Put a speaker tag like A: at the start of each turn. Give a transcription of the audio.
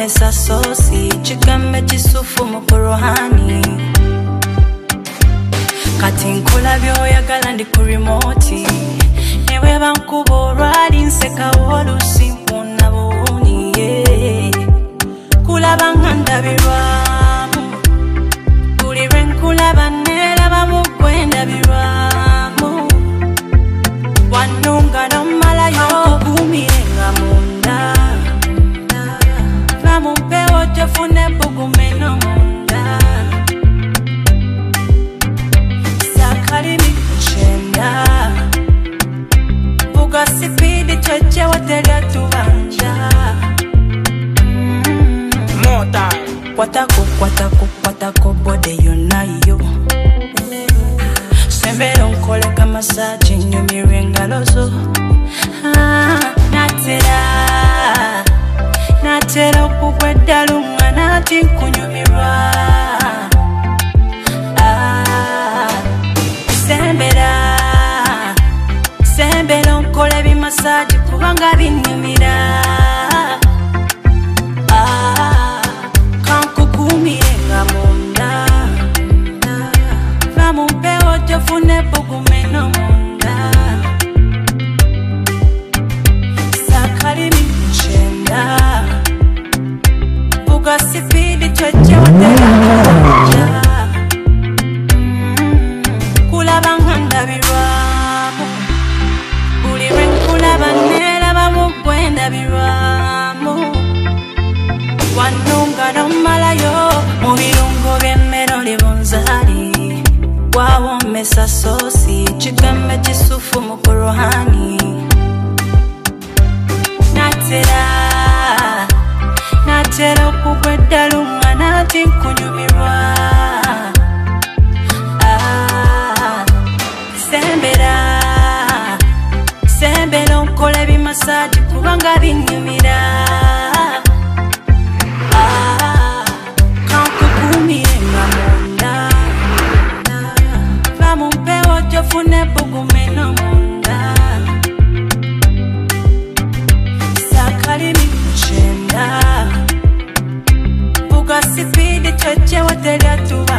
A: mesa sosi chikambe chisufu mukorohani kati nkula byoyagala ndi ku remote ewe bankubo rali nseka wolusi mpona buuni kulaba ngandabirwamu buli lwe nkulaba neraba mugwenda birwamu wanunga nomalayo kugumirenga munda vamumpewo tofune bugumeno munda sakalimi kuchenda vuga sipidi choche watelia tubanja
B: Mota
A: kwatako bode yonayo sembero nkole kama sachi nyumire ngalozo natera okugweddalu umwana ati nkunyumirwa sembera nkole bimasaji kubanga binyumira kankukumirenga munda vamumpewo tofune bugumeno munda sakalimi kuchenda vuga sipidi choche watelia kulaba ngandabirwamu buli lwe nkulaba neraba mugwenda birwamu wanunga nomalayo mu birungo by'emmero libunzali wawomesa sosi chikambe chisufu mukorohani natera okugweddalu umwana ati nkunyumirwa sembera onkole bimasaji kubanga binyumira kankukumirenga munda vamumpewo tofune bugumeno munda sakalimi kuchenda vuga sipidi choche watelia tu